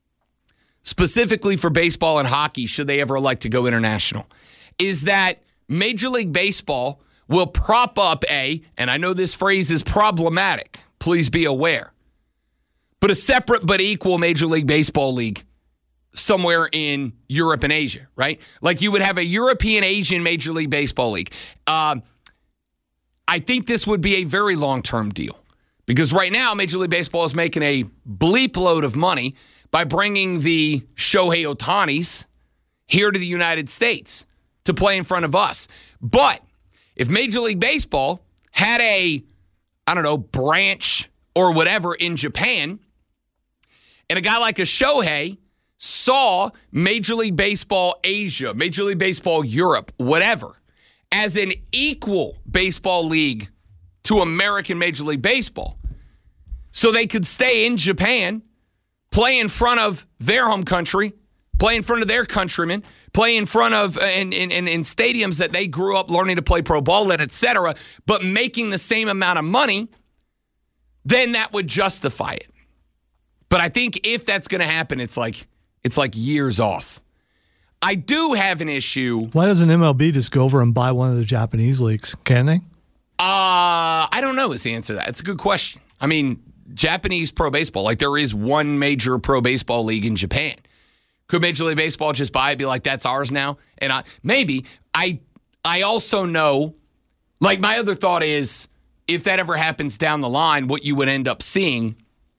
[SPEAKER 4] specifically for baseball and hockey, should they ever elect to go international, is that Major League Baseball will prop up a, and I know this phrase is problematic, please be aware, but a separate but equal Major League Baseball league somewhere in Europe and Asia, right? Like you would have a European-Asian Major League Baseball league. Uh, I think this would be a very long-term deal because right now Major League Baseball is making a bleep load of money by bringing the Shohei Ohtanis here to the United States to play in front of us. But if Major League Baseball had a, I don't know, branch or whatever in Japan, and a guy like a Shohei saw Major League Baseball Asia, Major League Baseball Europe, whatever, as an equal baseball league to American Major League Baseball, so they could stay in Japan, play in front of their home country, play in front of their countrymen, play in front of uh, in, in, in stadiums that they grew up learning to play pro ball at, et cetera, but making the same amount of money, then that would justify it. But I think if that's going to happen, it's like it's like years off. I do have an issue.
[SPEAKER 5] Why doesn't M L B just go over and buy one of the Japanese leagues? Can they?
[SPEAKER 4] Uh, I don't know is the answer to that. It's a good question. I mean, Japanese pro baseball. Like, there is one major pro baseball league in Japan. Could Major League Baseball just buy it, be like, that's ours now? And I maybe. I I also know, like, my other thought is, if that ever happens down the line, what you would end up seeing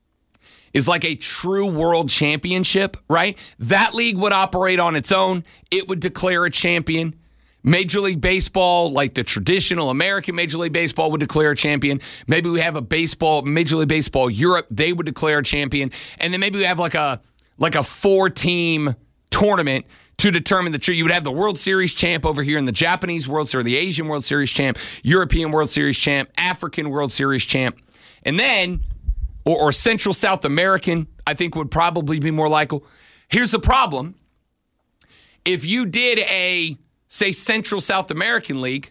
[SPEAKER 4] is like a true world championship, right? That league would operate on its own. It would declare a champion. Major League Baseball, like the traditional American Major League Baseball, would declare a champion. Maybe we have a baseball, Major League Baseball Europe, they would declare a champion. And then maybe we have like a like a four-team tournament to determine the true. You would have the World Series champ over here in the Japanese World Series, the Asian World Series champ, European World Series champ, African World Series champ. And then, or, or Central South American, I think would probably be more likely. Here's the problem. If you did a, say, Central South American League,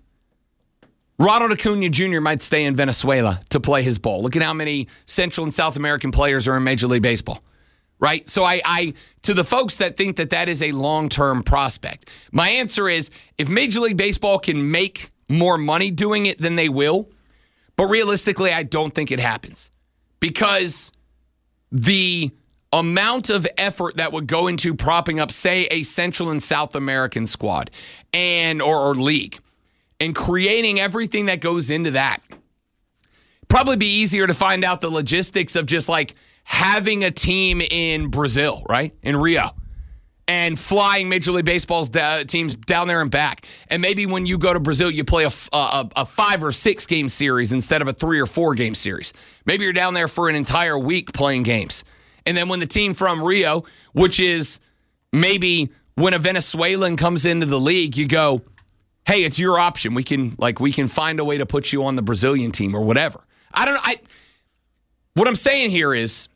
[SPEAKER 4] Ronald Acuna Junior might stay in Venezuela to play his ball. Look at how many Central and South American players are in Major League Baseball. Right? So I, I, to the folks that think that that is a long-term prospect, my answer is, if Major League Baseball can make more money doing it, then they will. But realistically, I don't think it happens. Because the amount of effort that would go into propping up, say, a Central and South American squad and or, or league, and creating everything that goes into that, probably be easier to find out the logistics of just like having a team in Brazil, right? In Rio. And flying Major League Baseball's da- teams down there and back. And maybe when you go to Brazil, you play a, a, a five or six game series instead of a three or four game series. Maybe you're down there for an entire week playing games. And then when the team from Rio, which is maybe when a Venezuelan comes into the league, you go, hey, it's your option. We can like we can find a way to put you on the Brazilian team or whatever. I don't know. I what I'm saying here is,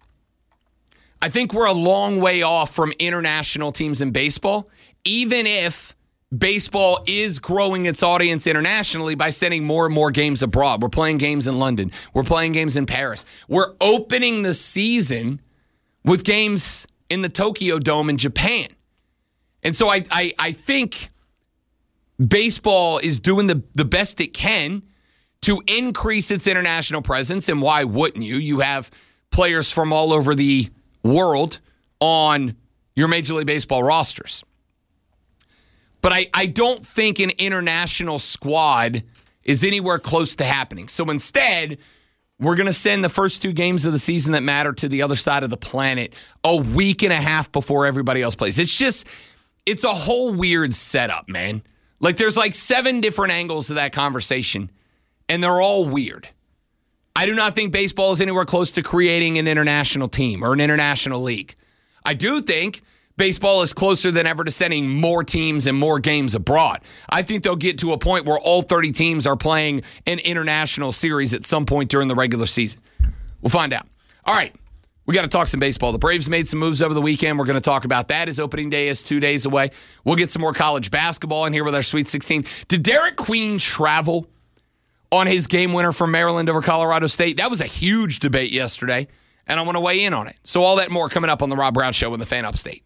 [SPEAKER 4] I think we're a long way off from international teams in baseball, even if baseball is growing its audience internationally by sending more and more games abroad. We're playing games in London. We're playing games in Paris. We're opening the season with games in the Tokyo Dome in Japan. And so I I, I think baseball is doing the, the best it can to increase its international presence. And why wouldn't you? You have players from all over the world on your Major League Baseball rosters. But I, I don't think an international squad is anywhere close to happening. So instead, we're going to send the first two games of the season that matter to the other side of the planet a week and a half before everybody else plays. It's just, it's a whole weird setup, man. Like, there's like seven different angles to that conversation, and they're all weird. I do not think baseball is anywhere close to creating an international team or an international league. I do think baseball is closer than ever to sending more teams and more games abroad. I think they'll get to a point where all thirty teams are playing an international series at some point during the regular season. We'll find out. All right, we got to talk some baseball. The Braves made some moves over the weekend. We're going to talk about that as opening day is two days away. We'll get some more college basketball in here with our Sweet sixteen. Did Derek Queen travel on his game winner from Maryland over Colorado State? That was a huge debate yesterday, and I want to weigh in on it. So all that and more coming up on the Rob Brown Show in the Fan Upstate.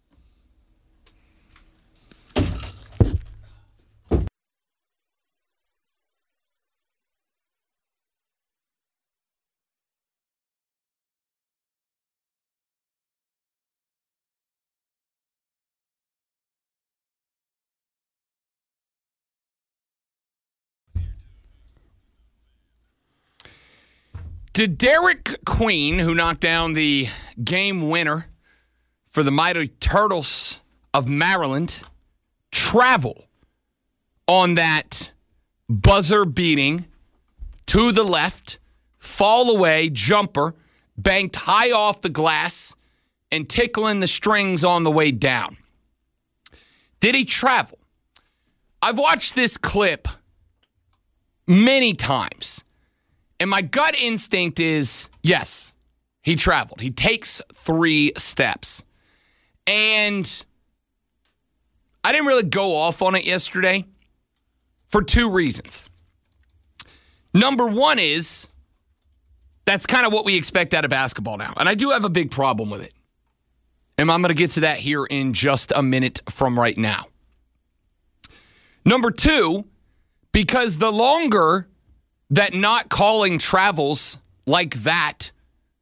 [SPEAKER 4] Did Derek Queen, who knocked down the game winner for the Mighty Turtles of Maryland, travel on that buzzer-beating, to the left, fall away, jumper, banked high off the glass, and tickling the strings on the way down? Did he travel? I've watched this clip many times. And my gut instinct is, yes, he traveled. He takes three steps. And I didn't really go off on it yesterday for two reasons. Number one is, that's kind of what we expect out of basketball now. And I do have a big problem with it. And I'm going to get to that here in just a minute from right now. Number two, because the longer that not calling travels like that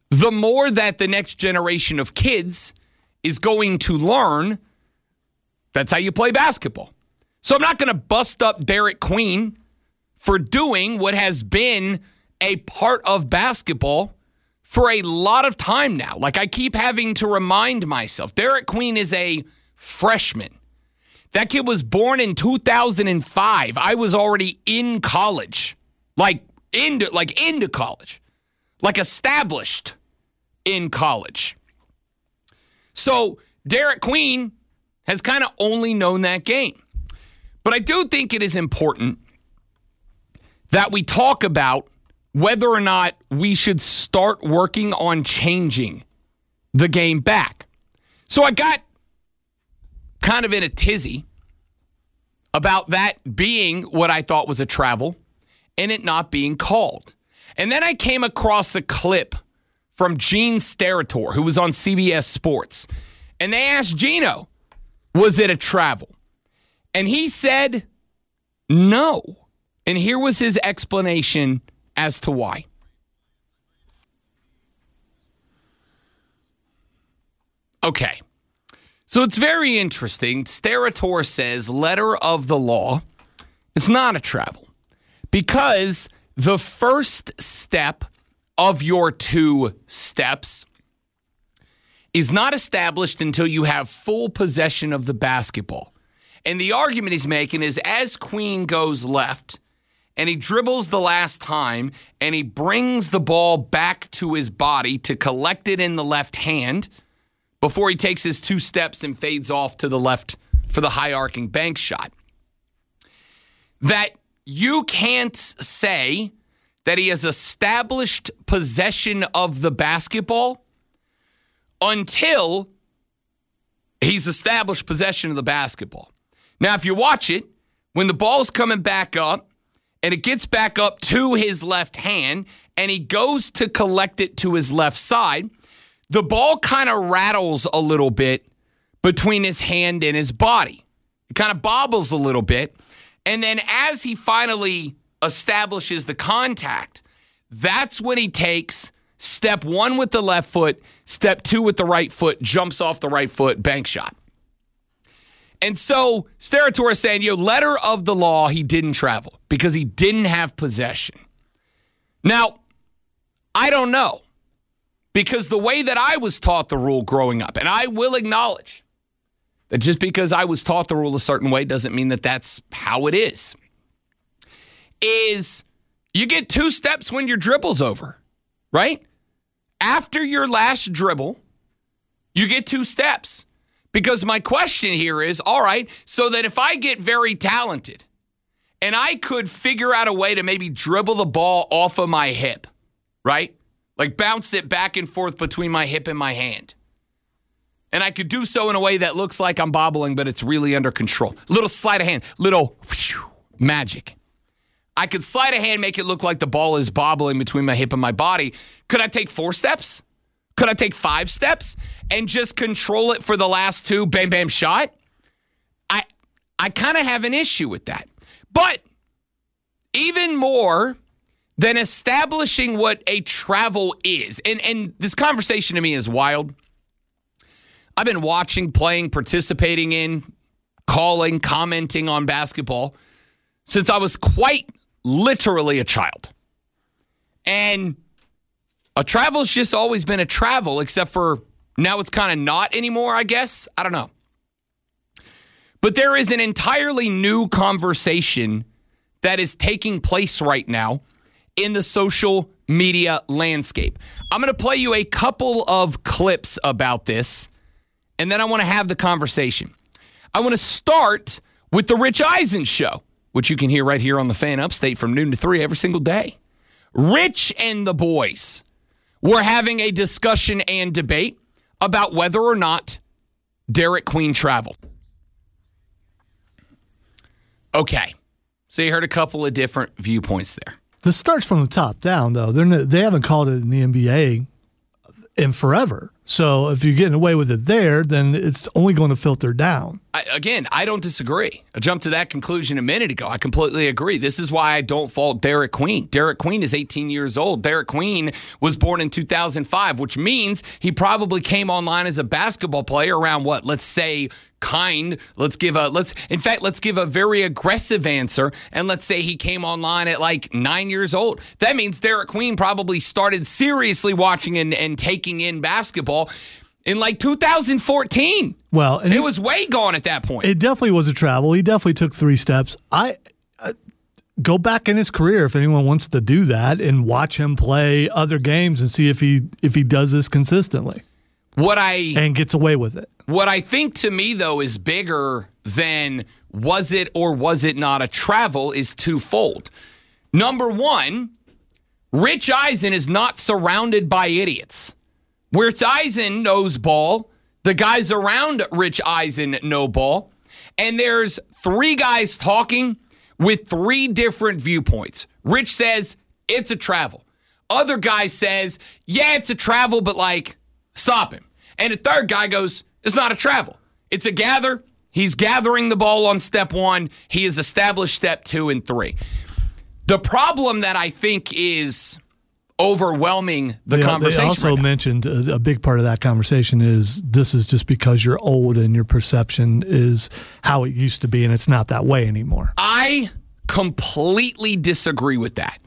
[SPEAKER 4] the more that the next generation of kids is going to learn that's how you play basketball. So I'm not going to bust up Derek Queen for doing what has been a part of basketball for a lot of time now. Like, I keep having to remind myself, Derek Queen is a freshman. That kid was born in two thousand five. I was already in college, like into, like into college, like established in college. So Derek Queen has kind of only known that game. But I do think it is important that we talk about whether or not we should start working on changing the game back. So I got kind of in a tizzy about that being what I thought was a travel and it not being called. And then I came across a clip from Gene Steratore, who was on C B S Sports. And they asked Gino, was it a travel? And he said no. And here was his explanation as to why. Okay. So it's very interesting. Steratore says letter of the law is not a travel because the first step of your two steps is not established until you have full possession of the basketball. And the argument he's making is as Queen goes left and he dribbles the last time and he brings the ball back to his body to collect it in the left hand before he takes his two steps and fades off to the left for the high arcing bank shot, that you can't say that he has established possession of the basketball until he's established possession of the basketball. Now, if you watch it, when the ball's coming back up and it gets back up to his left hand and he goes to collect it to his left side, the ball kind of rattles a little bit between his hand and his body. It kind of bobbles a little bit. And then as he finally establishes the contact, that's when he takes step one with the left foot, step two with the right foot, jumps off the right foot, bank shot. And so Steratore is saying, yo, letter of the law, he didn't travel because he didn't have possession. Now, I don't know, because the way that I was taught the rule growing up, and I will acknowledge that just because I was taught the rule a certain way doesn't mean that that's how it is, is you get two steps when your dribble's over, right? After your last dribble, you get two steps. Because my question here is, all right, so that if I get very talented and I could figure out a way to maybe dribble the ball off of my hip, right? Like bounce it back and forth between my hip and my hand. And I could do so in a way that looks like I'm bobbling, but it's really under control. Little sleight of hand, little whew, magic. I could sleight of hand, make it look like the ball is bobbling between my hip and my body. Could I take four steps? Could I take five steps and just control it for the last two, bam, bam, shot? I I kind of have an issue with that. But even more than establishing what a travel is, and, and this conversation to me is wild. I've been watching, playing, participating in, calling, commenting on basketball since I was quite literally a child. And a travel's just always been a travel, except for now it's kind of not anymore, I guess. I don't know. But there is an entirely new conversation that is taking place right now in the social media landscape. I'm going to play you a couple of clips about this, and then I want to have the conversation. I want to start with the Rich Eisen show, which you can hear right here on the Fan Upstate from noon to three every single day. Rich and the boys were having a discussion and debate about whether or not Derek Queen traveled. Okay, so you heard a couple of different viewpoints there.
[SPEAKER 5] This starts from the top down, though. They're no, they haven't called it in the N B A in forever. So if you're getting away with it there, then it's only going to filter down.
[SPEAKER 4] I, again, I don't disagree. I jumped to that conclusion a minute ago. I completely agree. This is why I don't fault Derek Queen. Derek Queen is eighteen years old. Derek Queen was born in two thousand five, which means he probably came online as a basketball player around what? Let's say kind. Let's give a let's in fact, let's give a very aggressive answer, and let's say he came online at like nine years old. That means Derek Queen probably started seriously watching and, and taking in basketball in like two thousand fourteen.
[SPEAKER 5] Well, and
[SPEAKER 4] it
[SPEAKER 5] he,
[SPEAKER 4] was way gone at that point.
[SPEAKER 5] It definitely was a travel. He definitely took three steps. I, I go back in his career if anyone wants to do that and watch him play other games and see if he if he does this consistently.
[SPEAKER 4] What I
[SPEAKER 5] and gets away with it.
[SPEAKER 4] What I think to me though is bigger than was it or was it not a travel is twofold. Number one, Rich Eisen is not surrounded by idiots. Rich Eisen knows ball. The guys around Rich Eisen know ball. And there's three guys talking with three different viewpoints. Rich says, it's a travel. Other guy says, yeah, it's a travel, but like, stop him. And a third guy goes, it's not a travel. It's a gather. He's gathering the ball on step one. He has established step two and three. The problem that I think is overwhelming the
[SPEAKER 5] they,
[SPEAKER 4] conversation.
[SPEAKER 5] They also
[SPEAKER 4] right
[SPEAKER 5] mentioned a, a big part of that conversation is this is just because you're old and your perception is how it used to be, and it's not that way anymore.
[SPEAKER 4] I completely disagree with that.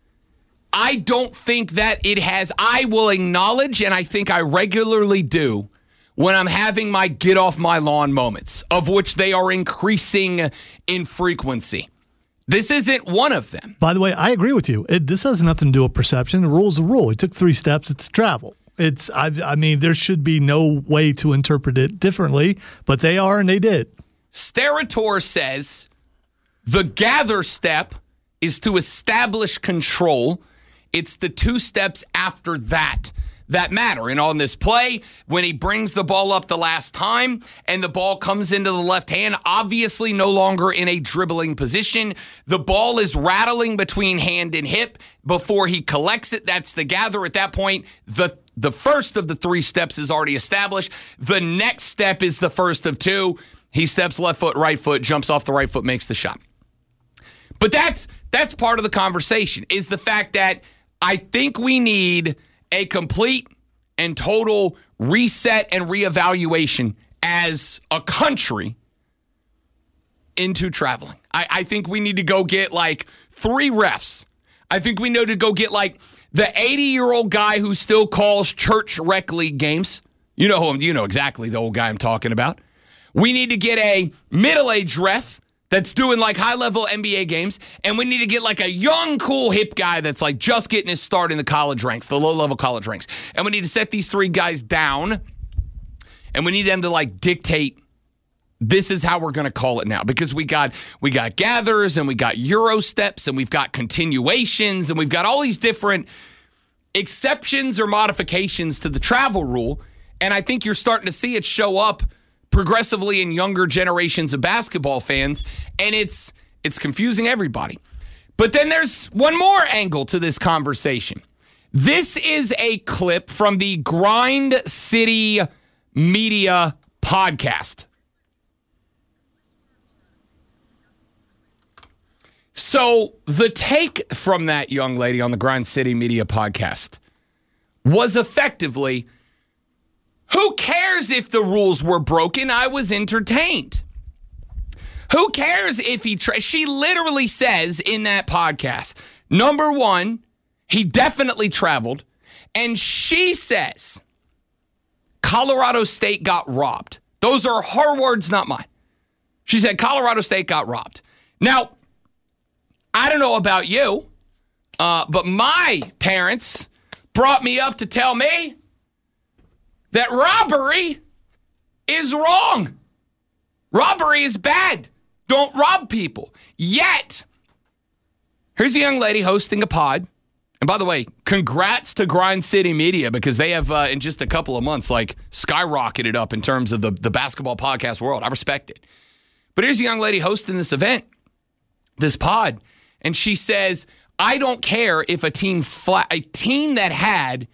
[SPEAKER 4] I don't think that it has. I will acknowledge, and I think I regularly do, when I'm having my get off my lawn moments, of which they are increasing in frequency. This isn't one of them.
[SPEAKER 5] By the way, I agree with you. It, this has nothing to do with perception. The rule's the rule. It took three steps. It's travel. It's. I, I mean, there should be no way to interpret it differently, but they are, and they did.
[SPEAKER 4] Sterator says the gather step is to establish control. It's the two steps after that that matter. And on this play, when he brings the ball up the last time and the ball comes into the left hand, obviously no longer in a dribbling position, the ball is rattling between hand and hip before he collects it. That's the gather. At that point, the the first of the three steps is already established. The next step is the first of two. He steps left foot, right foot, jumps off the right foot, makes the shot. But that's that's part of the conversation, is the fact that I think we need a complete and total reset and reevaluation as a country into traveling. I, I think we need to go get like three refs. I think we need to go get like the eighty-year-old guy who still calls church rec league games. You know who, you know exactly the old guy I'm talking about. We need to get a middle-aged ref that's doing like high-level N B A games, and we need to get like a young, cool, hip guy that's like just getting his start in the college ranks, the low-level college ranks. And we need to set these three guys down, and we need them to like dictate, this is how we're going to call it now, because we got we got gathers, and we got Euro steps, and we've got continuations, and we've got all these different exceptions or modifications to the travel rule, and I think you're starting to see it show up progressively in younger generations of basketball fans, and it's it's confusing everybody. But then there's one more angle to this conversation. This is a clip from the Grind City Media podcast. So the take from that young lady on the Grind City Media podcast was effectively, who cares if the rules were broken? I was entertained. Who cares if he... Tra- she literally says in that podcast, number one, he definitely traveled. And she says, Colorado State got robbed. Those are her words, not mine. She said, Colorado State got robbed. Now, I don't know about you, uh, but my parents brought me up to tell me that robbery is wrong. Robbery is bad. Don't rob people. Yet, here's a young lady hosting a pod. And by the way, congrats to Grind City Media, because they have, uh, in just a couple of months, like skyrocketed up in terms of the, the basketball podcast world. I respect it. But here's a young lady hosting this event, this pod, and she says, I don't care if a team flat, a team that had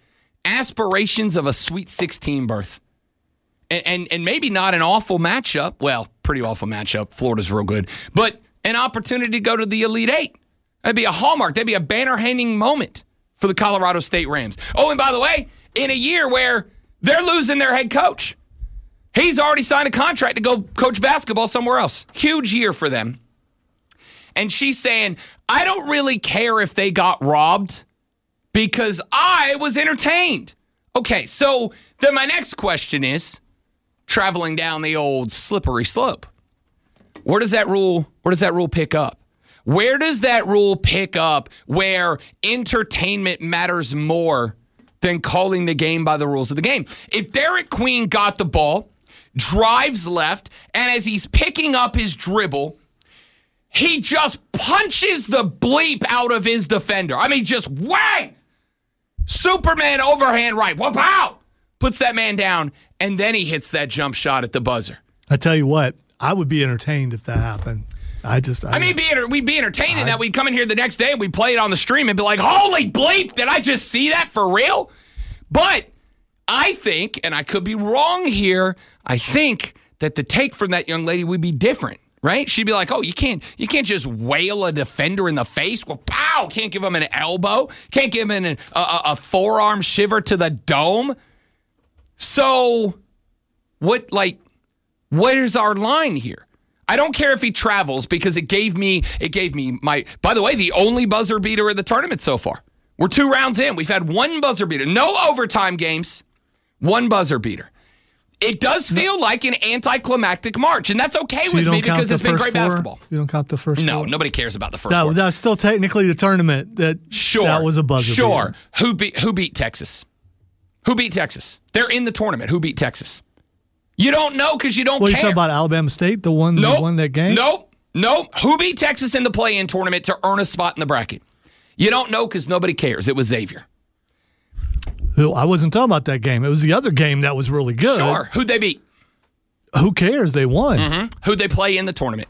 [SPEAKER 4] aspirations of a Sweet sixteen berth, and, and and maybe not an awful matchup. Well, pretty awful matchup. Florida's real good. But an opportunity to go to the Elite Eight. That'd be a hallmark. That'd be a banner-hanging moment for the Colorado State Rams. Oh, and by the way, in a year where they're losing their head coach. He's already signed a contract to go coach basketball somewhere else. Huge year for them. And she's saying, I don't really care if they got robbed because I was entertained. Okay, so then my next question is, traveling down the old slippery slope, where does that rule, where does that rule pick up? Where does that rule pick up where entertainment matters more than calling the game by the rules of the game? If Derek Queen got the ball, drives left, and as he's picking up his dribble, he just punches the bleep out of his defender. I mean, just whang! Superman overhand right. Whoop out! Puts that man down, and then he hits that jump shot at the buzzer.
[SPEAKER 5] I tell you what, I would be entertained if that happened. I just, I,
[SPEAKER 4] I mean, be, we'd be entertained in that we'd come in here the next day and we'd play it on the stream and be like, holy bleep, did I just see that for real? But I think, and I could be wrong here, I think that the take from that young lady would be different, right? She'd be like, oh, you can't you can't just wail a defender in the face. Well, pow, can't give him an elbow. Can't give him an, a, a forearm shiver to the dome. So what, like, where's our line here? I don't care if he travels because it gave me, it gave me my, by the way, the only buzzer beater of the tournament so far. We're two rounds in. We've had one buzzer beater. No overtime games. One buzzer beater. It does feel like an anticlimactic March, and that's okay
[SPEAKER 5] so
[SPEAKER 4] with me because it's been great
[SPEAKER 5] four?
[SPEAKER 4] basketball.
[SPEAKER 5] You don't count the first
[SPEAKER 4] No,
[SPEAKER 5] four?
[SPEAKER 4] nobody cares about the first
[SPEAKER 5] that,
[SPEAKER 4] four.
[SPEAKER 5] That's still technically the tournament. That,
[SPEAKER 4] sure.
[SPEAKER 5] That was a buzzer
[SPEAKER 4] Sure.
[SPEAKER 5] beater.
[SPEAKER 4] Who beat, who beat Texas? Who beat Texas? They're in the tournament. Who beat Texas? You don't know because you don't
[SPEAKER 5] what,
[SPEAKER 4] care.
[SPEAKER 5] What, you talking about Alabama State, the one
[SPEAKER 4] nope.
[SPEAKER 5] that won that game?
[SPEAKER 4] Nope. Nope. Who beat Texas in the play-in tournament to earn a spot in the bracket? You don't know because nobody cares. It was Xavier.
[SPEAKER 5] I wasn't talking about that game. It was the other game that was really good.
[SPEAKER 4] Sure. Who'd they beat?
[SPEAKER 5] Who cares? They won.
[SPEAKER 4] Mm-hmm. Who'd they play in the tournament?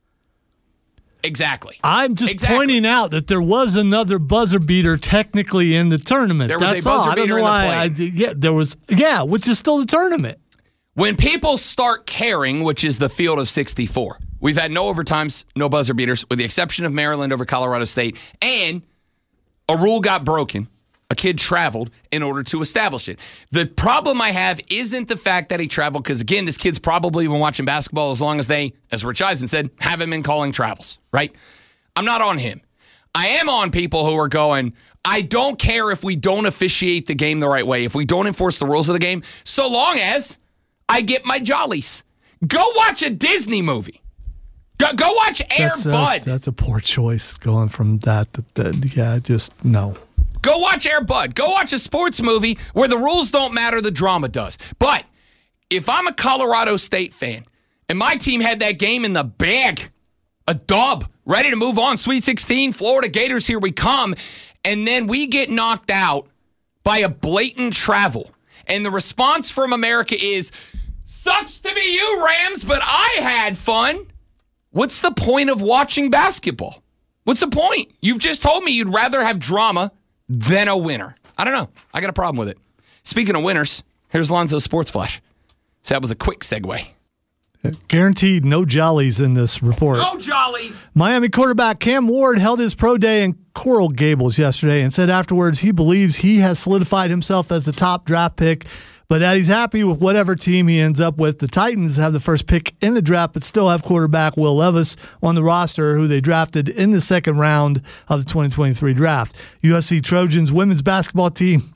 [SPEAKER 4] Exactly.
[SPEAKER 5] I'm just
[SPEAKER 4] exactly.
[SPEAKER 5] pointing out that there was another buzzer beater technically in the tournament.
[SPEAKER 4] There was
[SPEAKER 5] That's
[SPEAKER 4] a buzzer
[SPEAKER 5] all.
[SPEAKER 4] beater
[SPEAKER 5] I don't know
[SPEAKER 4] in the
[SPEAKER 5] why
[SPEAKER 4] play.
[SPEAKER 5] I did, yeah, there was. Yeah, which is still the tournament.
[SPEAKER 4] When people start caring, which is the field of sixty-four, we've had no overtimes, no buzzer beaters, with the exception of Maryland over Colorado State, and a rule got broken. A kid traveled in order to establish it. The problem I have isn't the fact that he traveled, because, again, this kid's probably been watching basketball as long as they, as Rich Eisen said, have him in calling travels, right? I'm not on him. I am on people who are going, I don't care if we don't officiate the game the right way, if we don't enforce the rules of the game, so long as I get my jollies. Go watch a Disney movie. Go, go watch Air
[SPEAKER 5] That's,
[SPEAKER 4] Bud.
[SPEAKER 5] uh, that's a poor choice going from that to that. Yeah, just no.
[SPEAKER 4] Go watch Air Bud. Go watch a sports movie where the rules don't matter, the drama does. But if I'm a Colorado State fan and my team had that game in the bag, a dub, ready to move on, Sweet sixteen, Florida Gators, here we come, and then we get knocked out by a blatant travel, and the response from America is, sucks to be you, Rams, but I had fun. What's the point of watching basketball? What's the point? You've just told me you'd rather have drama than a winner. I don't know. I got a problem with it. Speaking of winners, here's Lonzo's Sports Flash. So that was a quick segue.
[SPEAKER 5] Guaranteed no jollies in this report.
[SPEAKER 4] No jollies.
[SPEAKER 5] Miami quarterback Cam Ward held his pro day in Coral Gables yesterday and said afterwards he believes he has solidified himself as the top draft pick, but that he's happy with whatever team he ends up with. The Titans have the first pick in the draft, but still have quarterback Will Levis on the roster, who they drafted in the second round of the twenty twenty-three draft. U S C Trojans women's basketball team,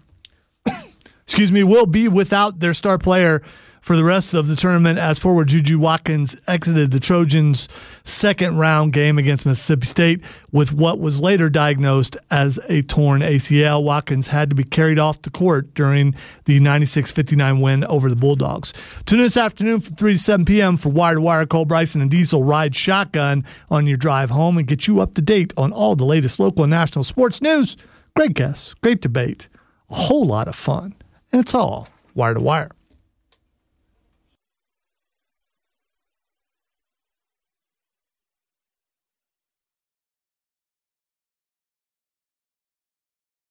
[SPEAKER 5] excuse me, will be without their star player for the rest of the tournament as forward Juju Watkins exited the Trojans' second round game against Mississippi State with what was later diagnosed as a torn A C L. Watkins had to be carried off the court during the ninety-six fifty-nine win over the Bulldogs. Tune in this afternoon from three to seven p.m. for Wire to Wire. Cole Bryson and Diesel ride shotgun on your drive home and get you up to date on all the latest local and national sports news. Great guests, great debate, a whole lot of fun, and it's all Wire to Wire.